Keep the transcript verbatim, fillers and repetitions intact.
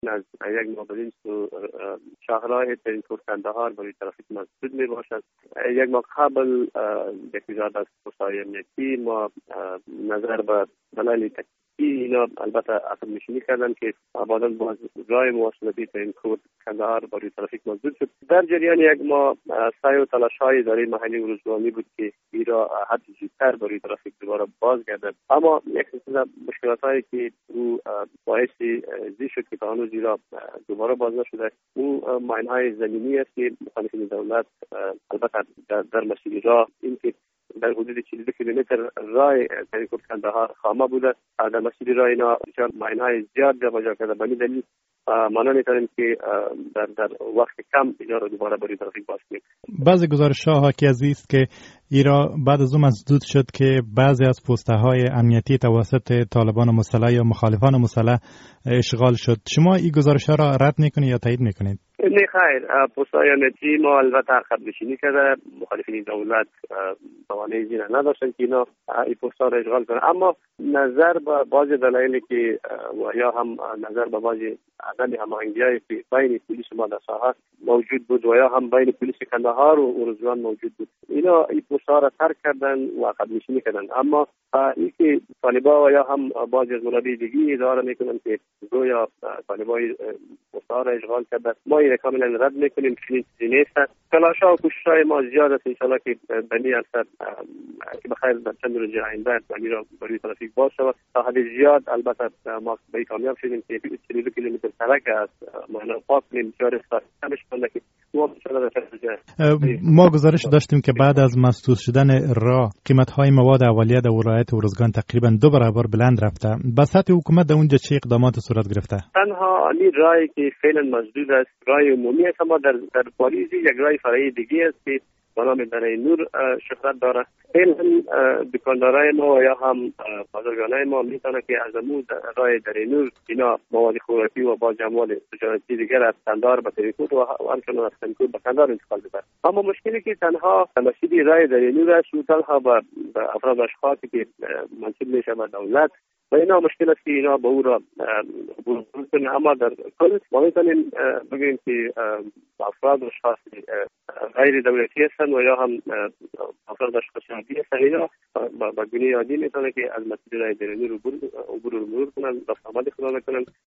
از یک ماه سو شهرهای ترینکوت کندهار برای ترافیک مسدود می باشد. یک ماه قبل یک وزارت از پست‌های امنیتی ما نظر به دلایل تکنیکی اینا البته عقب نشینی کردن که بعداً باز راه مواصلاتی ترینکوت کندهار برای ترافیک مسدود شد. در جریان یک ماه سعی و تلاش‌های اداره محلی و روزنامه‌ای بود که این را حد زودتر برای ترافیک دوباره باز گردد، اما یک سلسله مشکلات‌هایی که او باعث زی شد که تا هنوز را دوباره باز نشده. او ماین‌های زمینی است که مخالفین دولت البته در, در مسیر راه این که در حدود چهل و دو کیلومتر راه ترینکوت کندهار خامه بوده. در مسیر راه اینا ماین‌های زیاد جابجا کرده. به این دلیل ما نمی‌توانیم که در در وقت کم اینا رو دوباره برای ترافیک باز کنیم. بعضی گزارش‌ها حاکی از است که ایرا بعد از اون مسدود شد که بعضی از پست‌های امنیتی توسط طالبان مسلح یا مخالفان مسلح اشغال شد. شما این گزارش‌ها را رد می‌کنید یا تایید می‌کنید؟ نه خیر، پست‌های امنیتی ما البته عقب نشینی کرده. مخالفین دولت توانایی زیر نداشتن که اینا این پست‌ها را اشغال کنند، اما نظر به بعضی دلایلی که و یا هم نظر به بعضی عدم هماهنگی‌های که بین پلیس ما در ساحه موجود بود و یا هم بین پلیس کندهار و اروزگان موجود بود، اینا این پست‌ها را ترک کردن و عقب نشینی کردن. اما این که طالبان و یا هم بعضی از منابع دیگه ادعا میکنن که گویا طالبان پست‌ها را اشغال کردن، ما این کاملا رد میکنیم. چنین چیزی نیست. تلاش‌ها و کوشش‌های ما زیاد است، ان شاء الله که بنی اثر که بخیر در چند روز آینده بنی را برای ترافیک باز شود. تا حد زیاد البته ما به کامیاب شدیم که چهل و دو کیلومتر سرک است ما پاک کنیم جاری است همش کنه که ما گزارش داشتیم که بعد از مسدود شدن راه قیمت‌های مواد اولیه در ولایت اروزگان تقریبا دو برابر بلند رفته. با سطح حکومت در اونجا چه اقدامات صورت گرفته؟ تنها این راهی که فعلا مسدود است راه عمومی است، اما در در پاریس یک راه فرعی دیگه است که به نام دره نور شهرت داره. فعلا دکاندارای ما یا هم بازرگانای ما میتونه که از امروز راه دره نور اینا مواد خوراکی و با جمال تجارتی دیگر از کندهار به ترینکوت و همچنین از ترینکوت به کندهار انتقال بده. اما مشکلی که تنها مسئله راه دره نور است و تنها به افراد اشخاصی که منصوب میشه به دولت و اینا مشکل است که اینا به او را عبور کنه. اما در کل ما میتونیم بگیم که افراد اشخاص غیر دولتی هستند و یا هم افراد اشخاص عادی هستند، اینا با گونه عادی میتونه که از مسیر راه دره نور عبور عبور مرور کنن، رفت آمد خود کنن